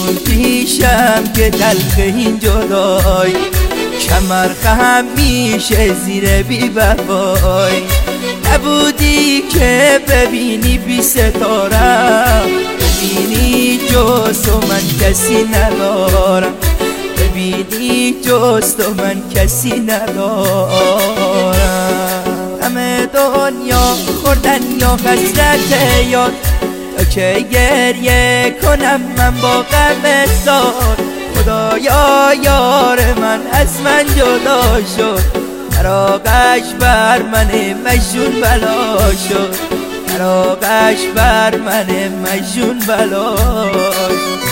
بمون پیشم که تلخ این جدای کمر خم میشه زیر بی وفای نبودی که ببینی بی ستارم ببینی جز تو من کسی ندارم ببینی جز تو من کسی ندارم همه دنیا خوردن یا حسرت یاد تا که گریه کنم من با غم سال خدایا یار من از من جدا شد فراقش بر من مجنون بلا شد فراقش بر من مجنون بلا شد